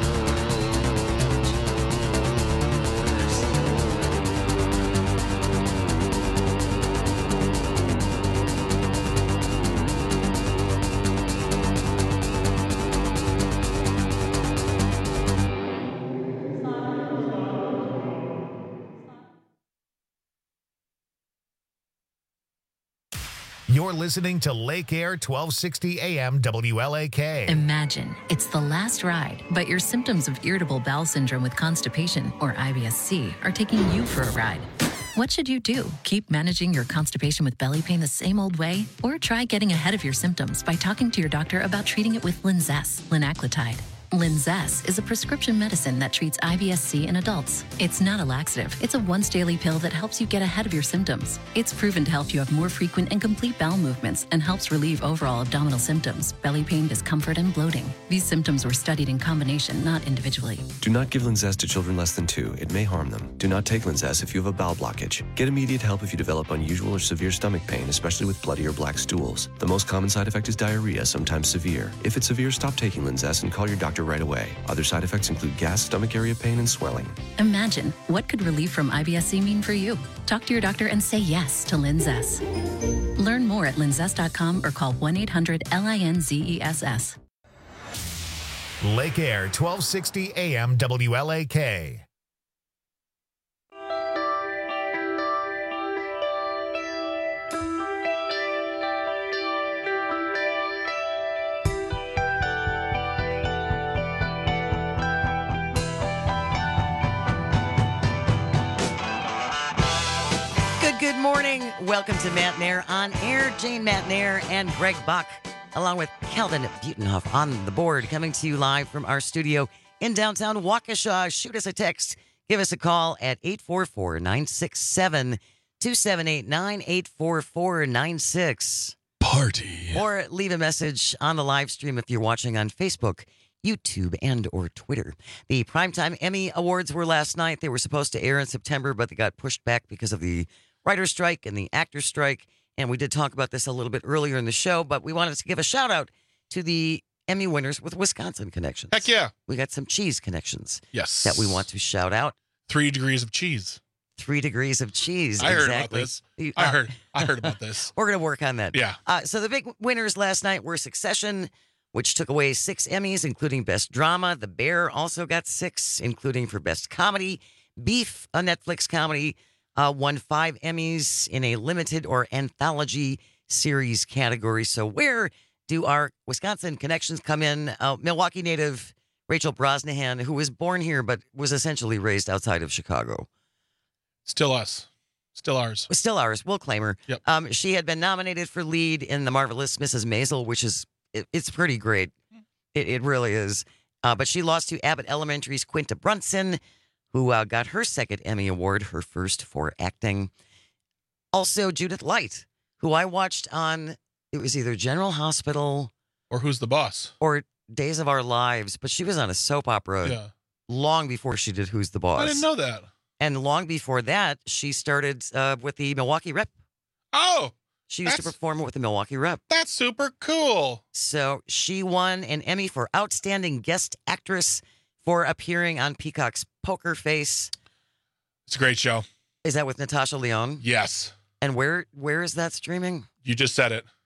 You're listening to Lake Air 1260 AM WLAK. Imagine it's the last ride, but your symptoms of irritable bowel syndrome with constipation, or IBS-C, are taking you for a ride. What should you do? Keep managing your constipation with belly pain the same old way? Or try getting ahead of your symptoms by talking to your doctor about treating it with Linzess, linaclotide. Linzess is a prescription medicine that treats IBS-C in adults. It's not a laxative. It's a once-daily pill that helps you get ahead of your symptoms. It's proven to help you have more frequent and complete bowel movements and helps relieve overall abdominal symptoms, belly pain, discomfort, and bloating. These symptoms were studied in combination, not individually. Do not give Linzess to children less than 2. It may harm them. Do not take Linzess if you have a bowel blockage. Get immediate help if you develop unusual or severe stomach pain, especially with bloody or black stools. The most common side effect is diarrhea, sometimes severe. If it's severe, stop taking Linzess and call your doctor right away. Other side effects include gas, stomach area pain, and swelling. Imagine, what could relief from IBS-C mean for you? Talk to your doctor and say yes to Linzess. Learn more at linzess.com or call 1-800-LINZESS. Lake Air, 1260 AM WLAK. Good morning. Welcome to Matt Nair on Air. Jane Matt Nair and Greg Buck, along with Calvin Butenhoff on the board, coming to you live from our studio in downtown Waukesha. Shoot us a text. Give us a call at 844-967-2789, 844-96. Party. Or leave a message on the live stream if you're watching on Facebook, YouTube, and or Twitter. The Primetime Emmy Awards were last night. They were supposed to air in September, but they got pushed back because of the writer's strike and the actor's strike. And we did talk about this a little bit earlier in the show, but we wanted to give a shout out to the Emmy winners with Wisconsin connections. Heck yeah. We got some cheese connections. Yes. That we want to shout out. 3 degrees of cheese. 3 degrees of cheese. I heard exactly. about this. I heard about this. We're going to work on that. Yeah. So the big winners last night were Succession, which took away 6 Emmys, including Best Drama. The Bear also got 6, including for Best Comedy. Beef, a Netflix comedy, won 5 Emmys in a limited or anthology series category. So where do our Wisconsin connections come in? Milwaukee native Rachel Brosnahan, who was born here but was essentially raised outside of Chicago. Still us. Still ours. Still ours. We'll claim her. Yep. She had been nominated for lead in The Marvelous Mrs. Maisel, which is, it's pretty great. It really is. But she lost to Abbott Elementary's Quinta Brunson, who got her second Emmy Award, her first for acting. Also, Judith Light, who I watched on, it was either General Hospital or Who's the Boss or Days of Our Lives, but she was on a soap opera long before she did Who's the Boss. I didn't know that. And long before that, she started with the Milwaukee Rep. Oh! She used to perform with the Milwaukee Rep. That's super cool. So she won an Emmy for Outstanding Guest Actress for appearing on Peacock's Poker Face. It's a great show. Is that with Natasha Lyonne? Yes. And where is that streaming? You just said it.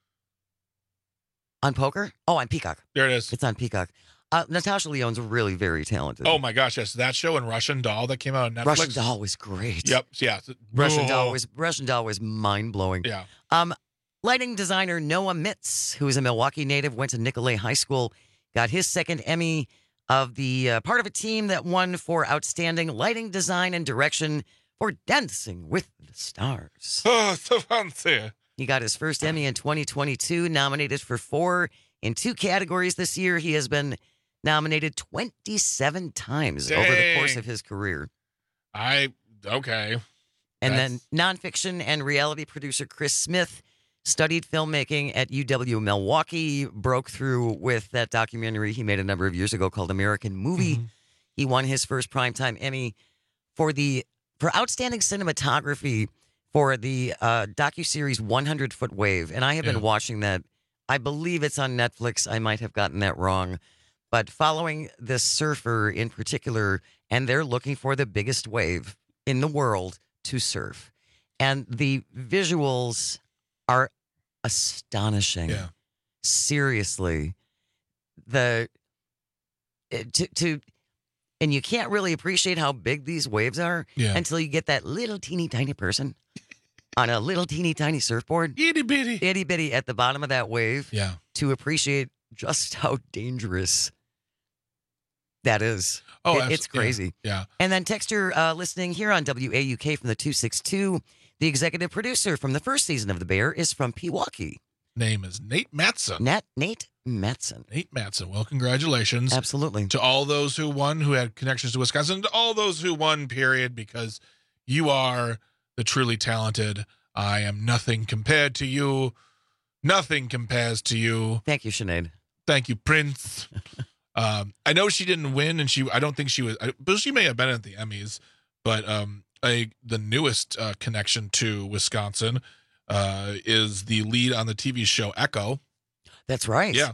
On Poker? Oh, on Peacock. There it is. It's on Peacock. Natasha Lyonne's really very talented. Oh my gosh, yes. That show and Russian Doll that came out on Netflix. Russian Doll was great. Yep. Yeah. Russian Doll was mind-blowing. Yeah. Lighting designer Noah Mitz, who is a Milwaukee native, went to Nicolet High School, got his second Emmy of the part of a team that won for outstanding lighting design and direction for Dancing with the Stars. Oh, so fancy. He got his first Emmy in 2022, nominated for 4 in 2 categories this year. He has been nominated 27 times over the course of his career. Okay. And then nonfiction and reality producer Chris Smith studied filmmaking at UW Milwaukee, broke through with that documentary he made a number of years ago called American Movie. Mm-hmm. He won his first Primetime Emmy for outstanding cinematography for the docuseries 100 Foot Wave. And I have been watching that. I believe it's on Netflix. I might have gotten that wrong. But following this surfer in particular, and they're looking for the biggest wave in the world to surf. And the visuals are astonishing. Yeah. Seriously. And you can't really appreciate how big these waves are until you get that little teeny tiny person on a little teeny tiny surfboard. Itty bitty at the bottom of that wave. Yeah. To appreciate just how dangerous That is. It's crazy. Yeah. And then texter listening here on WAUK from the 262, the executive producer from the first season of The Bear is from Pewaukee. Name is Nate Matson. Nate Matson. Nate Matson. Well, congratulations. Absolutely. To all those who won, who had connections to Wisconsin, to all those who won, period, because you are the truly talented. I am nothing compared to you. Nothing compares to you. Thank you, Sinead. Thank you, Prince. I know she didn't win, and I don't think she was, but she may have been at the Emmys. But the newest connection to Wisconsin is the lead on the TV show Echo. That's right. Yeah.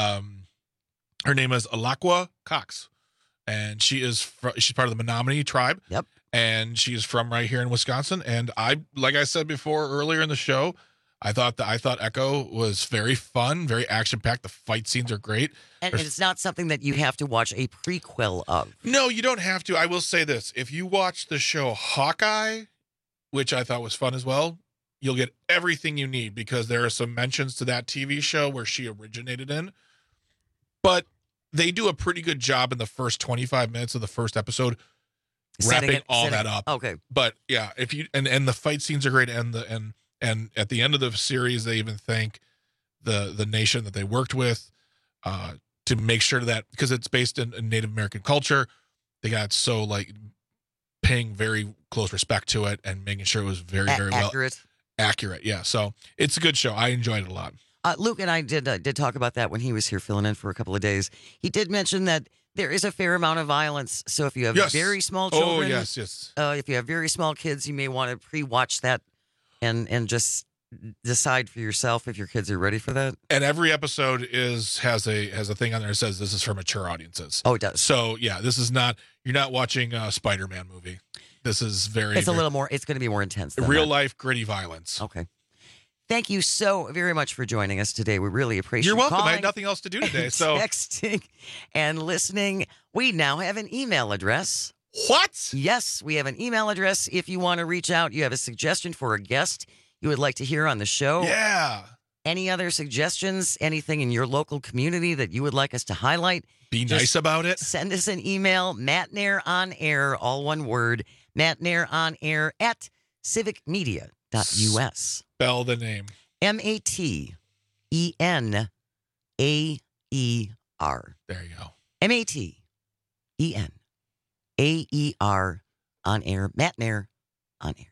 Her name is Alakwa Cox, and she's part of the Menominee tribe. Yep. And she is from right here in Wisconsin. And like I said before earlier in the show, I thought Echo was very fun, very action packed. The fight scenes are great. And it's not something that you have to watch a prequel of. No, you don't have to. I will say this: if you watch the show Hawkeye, which I thought was fun as well, you'll get everything you need, because there are some mentions to that TV show where she originated in. But they do a pretty good job in the first 25 minutes of the first episode wrapping all that up. Okay. But yeah, if you and the fight scenes are great, and at the end of the series, they even thank the nation that they worked with to make sure that, because it's based in Native American culture, they got so like paying very close respect to it and making sure it was very, very accurate. Accurate, yeah. So it's a good show. I enjoyed it a lot. Luke and I did talk about that when he was here filling in for a couple of days. He did mention that there is a fair amount of violence. So if you have very small children, if you have very small kids, you may want to pre-watch that and just decide for yourself if your kids are ready for that. And every episode has a thing on there that says this is for mature audiences. Oh, it does. So yeah, this is not, you're not watching a Spider-Man movie. This is it's a little more, it's going to be more intense than real that. life gritty violence. Okay. Thank you so very much for joining us today. We really appreciate You're welcome. calling, I had nothing else to do today. So texting and listening. We now have an email address. What? Yes, we have an email address. If you want to reach out, you have a suggestion for a guest you would like to hear on the show. Yeah. Any other suggestions? Anything in your local community that you would like us to highlight? Be nice about it. Send us an email, matnair.onair, all one word, matnaironair at civicmedia.us. Spell the name. MATENAER. There you go. MATENAER on air. Matnair on air.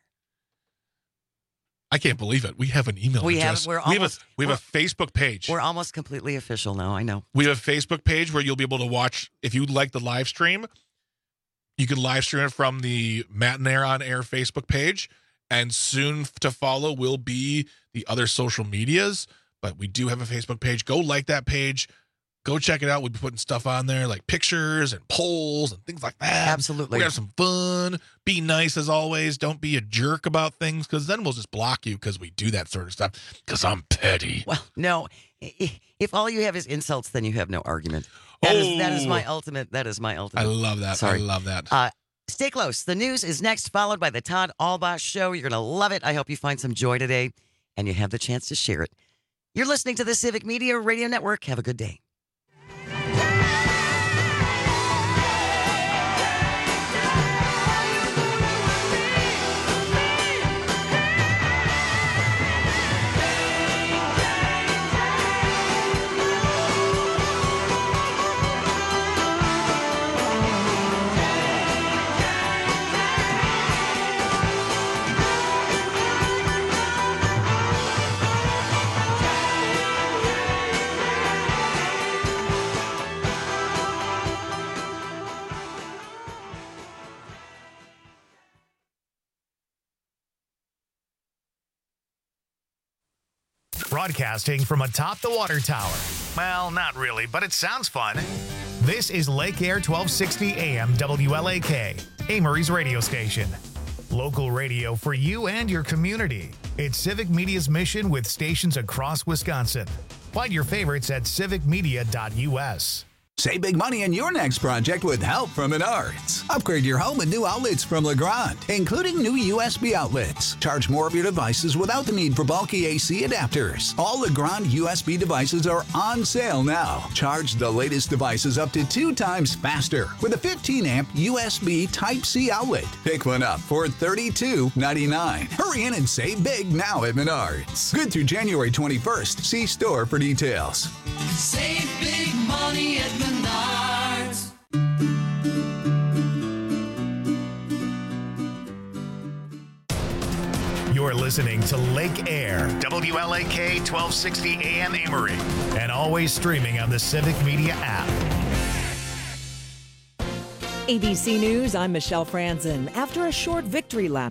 I can't believe it. We have an email address. We have a Facebook page. We're almost completely official now. I know. We have a Facebook page where you'll be able to watch. If you like the live stream, you can live stream it from the Matnair on Air Facebook page. And soon to follow will be the other social medias. But we do have a Facebook page. Go like that page. Go check it out. We'll be putting stuff on there like pictures and polls and things like that. Absolutely. We have some fun. Be nice as always. Don't be a jerk about things, because then we'll just block you because we do that sort of stuff, because I'm petty. Well, no. If all you have is insults, then you have no argument. That is my ultimate. That is my ultimate. I love that. Sorry. I love that. Stay close. The news is next, followed by the Todd Albaugh Show. You're going to love it. I hope you find some joy today, and you have the chance to share it. You're listening to the Civic Media Radio Network. Have a good day. Broadcasting from atop the water tower. Well, not really, but it sounds fun. This is Lake Air 1260 AM WLAK, Amory's radio station. Local radio for you and your community. It's Civic Media's mission with stations across Wisconsin. Find your favorites at civicmedia.us. Save big money on your next project with help from Menards. Upgrade your home with new outlets from Legrand, including new USB outlets. Charge more of your devices without the need for bulky AC adapters. All Legrand USB devices are on sale now. Charge the latest devices up to 2 times faster with a 15-amp USB Type-C outlet. Pick one up for $32.99. Hurry in and save big now at Menards. Good through January 21st. See store for details. Save big money at Menards. You're listening to Lake Air, WLAK 1260 AM Emory, and always streaming on the Civic Media app. ABC News, I'm Michelle Franzen. After a short victory lap